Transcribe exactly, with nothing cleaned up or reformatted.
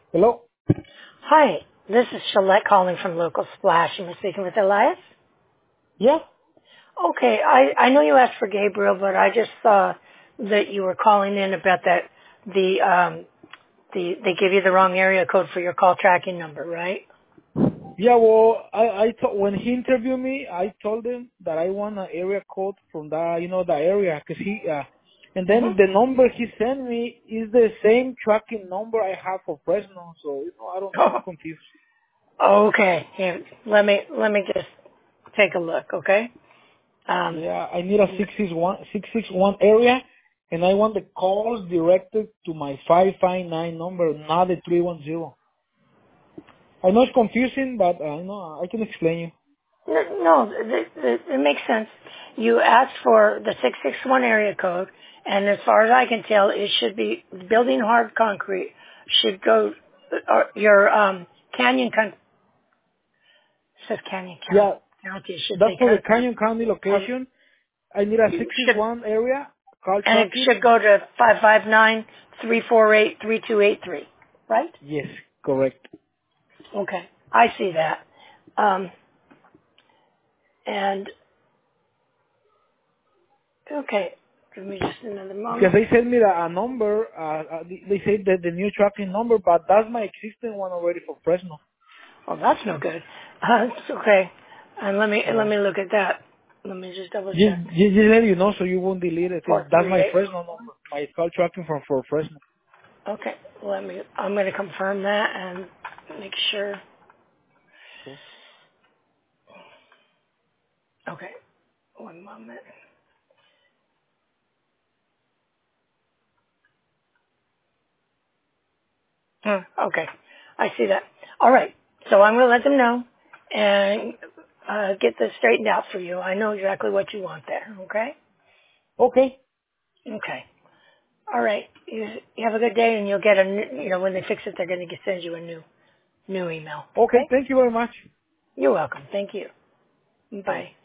Hello? Hi, this is Shalette calling from Local Splash. Am I speaking with Elias? Yeah? Okay, I, I know you asked for Gabriel, but I just saw that you were calling in about that the um the they give you the wrong area code for your call tracking number, right? Yeah, well, I, I thought when he interviewed me, I told him that I want an area code from that, you know, the area, cause he, uh, and then Mhm. the number he sent me is the same tracking number I have for Fresno, so, you know, I don't know, I'm confused. Oh, okay. Here, let me let me just take a look, okay? Um, Yeah, I need a six six one six six one area, and I want the calls directed to my five five nine number, not the three one zero. I know it's confusing, but uh, I know I can explain you. no, no it, it, it makes sense. You asked for the six six one area code, and as far as I can tell, it should be building hard concrete should go or your um canyon con- says Canyon County. Yeah, County it should that's say for the country. Canyon County Um, location. I need a you six six should one area, call and it tracking. should go to five five nine three four eight three two eight three. Right? Yes, correct. Okay, I see that. Um, and okay, give me just another Because moment. they sent me the, a number, uh, uh, they they said that the new tracking number, but that's my existing one already for Fresno. Oh, that's no good. Uh, it's okay. And let me let Yeah. me look at that. Let me just double Just, check. just, just let you know so you won't delete it. 'Cause Four that's three my eight. Fresno number, my call tracking from for Fresno. Okay, let me. I'm going to confirm that and make sure. Okay. Okay, one moment. Hmm, okay, I see that. All right, so I'm going to let them know and uh, get this straightened out for you. I know exactly what you want there. Okay. Okay. Okay. All right. You, you have a good day, and you'll get a new, you know when they fix it, they're going to send you a new new email. Okay. Okay. Thank you very much. You're welcome. Thank you. Bye. Bye.